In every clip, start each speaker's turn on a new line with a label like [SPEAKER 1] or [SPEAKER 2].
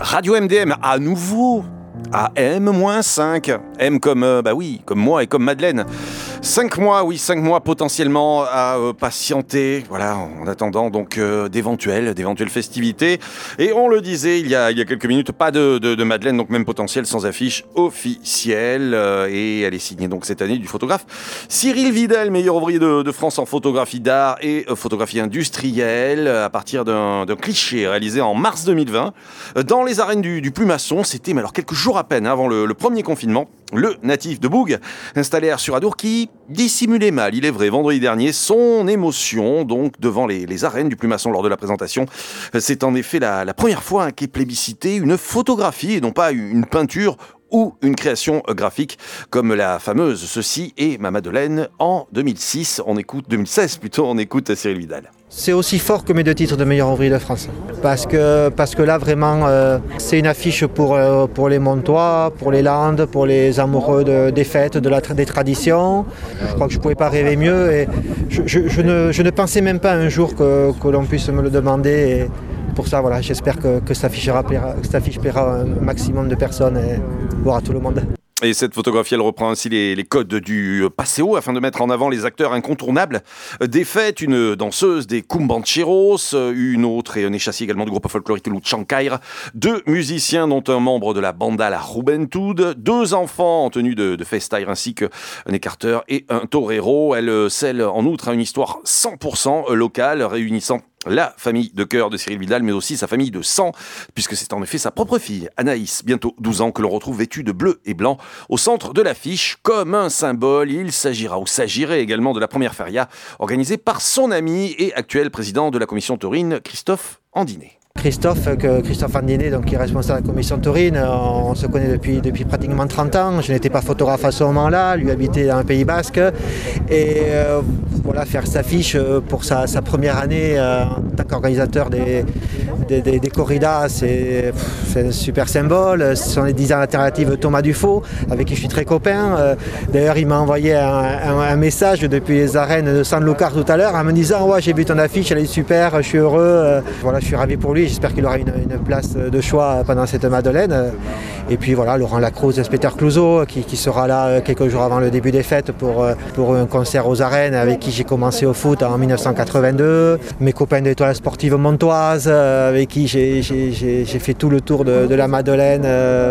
[SPEAKER 1] Radio MDM à nouveau à M-5. M comme, comme moi et comme Madeleine. 5 mois potentiellement à patienter, voilà, en attendant donc d'éventuelles festivités. Et on le disait il y a quelques minutes, pas de Madeleine, donc même potentiel sans affiche officielle. Et elle est signée donc cette année du photographe Cyril Vidal, meilleur ouvrier de France en photographie d'art et photographie industrielle, à partir d'un cliché réalisé en mars 2020 dans les arènes du Plumasson. C'était alors quelques jours à peine avant le premier confinement. Le natif de Boug, installé à Sur-Adour, qui dissimulait mal, il est vrai, vendredi dernier, son émotion donc devant les arènes du Plumasson lors de la présentation. C'est en effet la première fois qu'est plébiscitée une photographie et non pas une peinture ou une création graphique comme la fameuse Ceci est ma Madeleine en 2016 on écoute Cyril Vidal.
[SPEAKER 2] C'est aussi fort que mes 2 titres de meilleur ouvrier de France. Parce que là, vraiment, c'est une affiche pour les Montois, pour les Landes, pour les amoureux des fêtes, des traditions. Je crois que je ne pouvais pas rêver mieux. Et je ne pensais même pas un jour que l'on puisse me le demander. Et pour ça, voilà, j'espère que cette affiche plaira un maximum de personnes et voire à tout le monde.
[SPEAKER 1] Et cette photographie, elle reprend ainsi les codes du Paseo afin de mettre en avant les acteurs incontournables des fêtes. Une danseuse des Cumbancheros, une autre et un échassier également du groupe folklorique Luchancaire, 2 musiciens dont un membre de la banda La Juventud, 2 enfants en tenue de festaire ainsi qu'un écarteur et un torero. Elle scelle en outre une histoire 100% locale réunissant la famille de cœur de Cyril Vidal, mais aussi sa famille de sang, puisque c'est en effet sa propre fille, Anaïs, bientôt 12 ans, que l'on retrouve vêtue de bleu et blanc au centre de l'affiche, comme un symbole. Il s'agirait également de la première feria organisée par son ami et actuel président de la commission taurine, Christophe Andinet.
[SPEAKER 2] Christophe Andinet, donc, qui est responsable de la commission taurine, on se connaît depuis pratiquement 30 ans. Je n'étais pas photographe à ce moment-là, lui habitait dans le Pays Basque. Et voilà, faire cette affiche pour sa première année en tant qu'organisateur des corridas, c'est un super symbole. Ce sont les designs alternatifs Thomas Dufaux, avec qui je suis très copain. D'ailleurs, il m'a envoyé un message depuis les arènes de San Lucar tout à l'heure en me disant « Ouais, j'ai vu ton affiche, elle est super, je suis heureux. » Voilà, je suis ravi pour lui. J'espère qu'il aura une place de choix pendant cette Madeleine. Et puis voilà, Laurent Lacroze, Peter Clouseau, qui sera là quelques jours avant le début des fêtes pour un concert aux arènes, avec qui j'ai commencé au foot en 1982. Mes copains d'étoiles sportives montoises, avec qui j'ai fait tout le tour de la Madeleine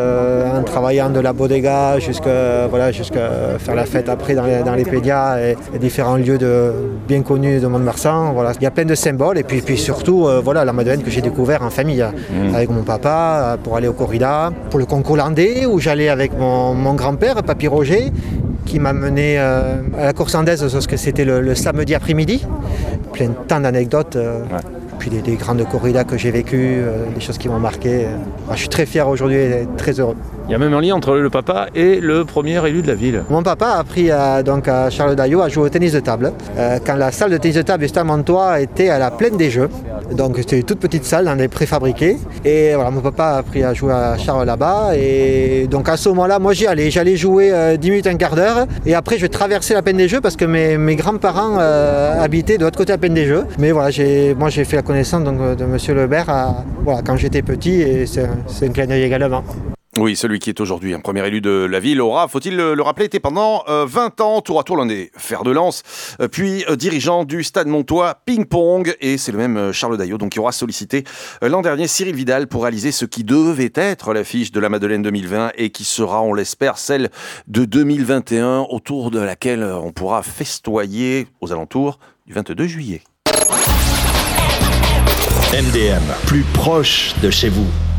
[SPEAKER 2] en travaillant de la bodega jusqu'à faire la fête après dans les pédias et différents lieux bien connus de Mont-de-Marsan. Voilà. Il y a plein de symboles et puis surtout la Madeleine que j'ai découvert en famille avec mon papa pour aller au corrida, pour le concours landais où j'allais avec mon grand-père, Papy Roger, qui m'a mené à la course andaise parce que c'était le samedi après-midi. Tant d'anecdotes. Puis des grandes corridas que j'ai vécues, des choses qui m'ont marqué. Je suis très fier aujourd'hui et très heureux.
[SPEAKER 3] Il y a même un lien entre le papa et le premier élu de la ville.
[SPEAKER 2] Mon papa a appris à Charles Daillot à jouer au tennis de table. Quand la salle de tennis de table du Stade Montois était à la plaine des Jeux. Donc c'était une toute petite salle dans des préfabriqués. Et voilà, mon papa a appris à jouer à Charles là-bas. Et donc à ce moment-là, moi j'allais jouer 10 minutes, un quart d'heure. Et après je traversais la plaine des Jeux parce que mes grands-parents habitaient de l'autre côté de la plaine des Jeux. Mais voilà, j'ai fait la connaissance de Monsieur Lebert quand j'étais petit et c'est un clin d'œil également.
[SPEAKER 1] Oui, celui qui est aujourd'hui un premier élu de la ville, aura, faut-il le rappeler, était pendant 20 ans, tour à tour l'un des fers de lance, puis dirigeant du Stade Montois ping-pong, et c'est le même Charles Daillot donc, qui aura sollicité l'an dernier Cyril Vidal pour réaliser ce qui devait être l'affiche de la Madeleine 2020 et qui sera, on l'espère, celle de 2021, autour de laquelle on pourra festoyer aux alentours du 22 juillet.
[SPEAKER 4] MDM, plus proche de chez vous.